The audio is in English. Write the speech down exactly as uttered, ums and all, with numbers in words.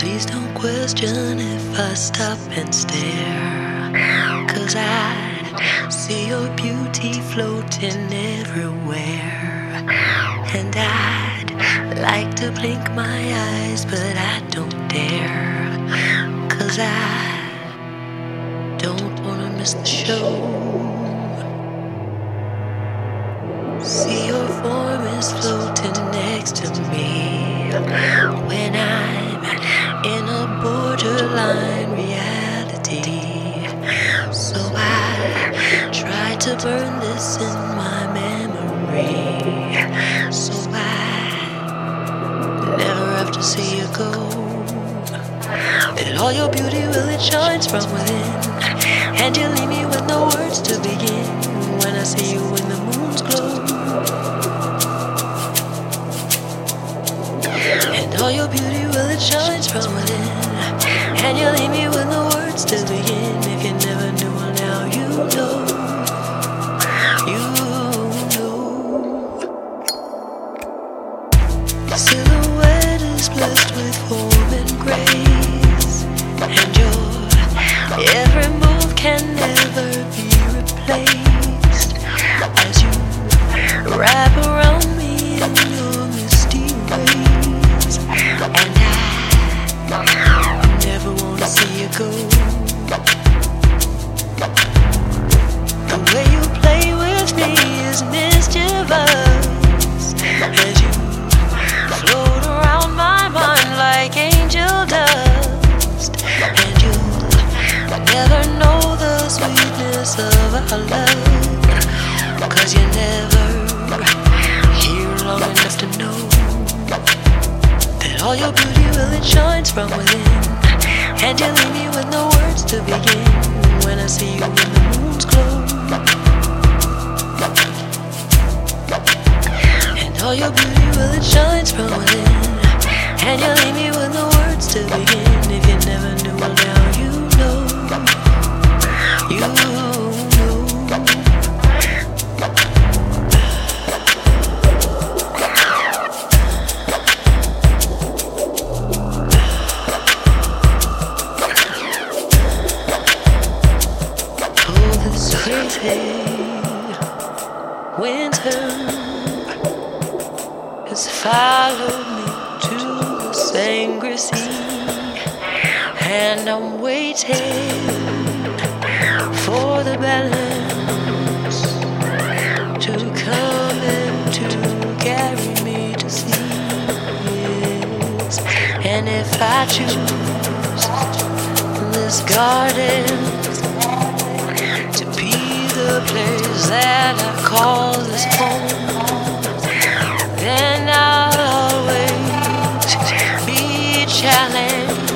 Please don't question if I stop and stare, 'cause I see your beauty floating everywhere. And I'd like to blink my eyes, but I don't dare, 'cause I don't wanna miss the show. See your form is floating next to me when I'm in a borderline reality. So I try to burn this in my memory, so I never have to see you go. And all your beauty, well, it shines from within, and you leave me with no words to begin when I see you in the moon's glow. And all your beauty, well, it shines from within, and you leave me with no words to begin. If you never knew, well, now you know. You know. Your silhouette is blessed with form and grace, and your every move can never be replaced. As you wrap around me in your misty ways, and I never wanna see you go. The way you play with me is mischievous, as you float around my mind like angel dust. And you'll never know the sweetness of our love, 'cause you never here long enough to know that all your beauty, well, it shines from within, and you leave me with no words to begin when I see you in the moon's glow. And all your beauty, well, it shines from within, and you leave me with no words to begin. If you never knew, well, now you know. You know. Crazy winter has followed me to the Sangre Sea, and I'm waiting for the balance to come and to carry me to sea. Yes. And if I choose this garden the place that I call this home, then I'll always be challenged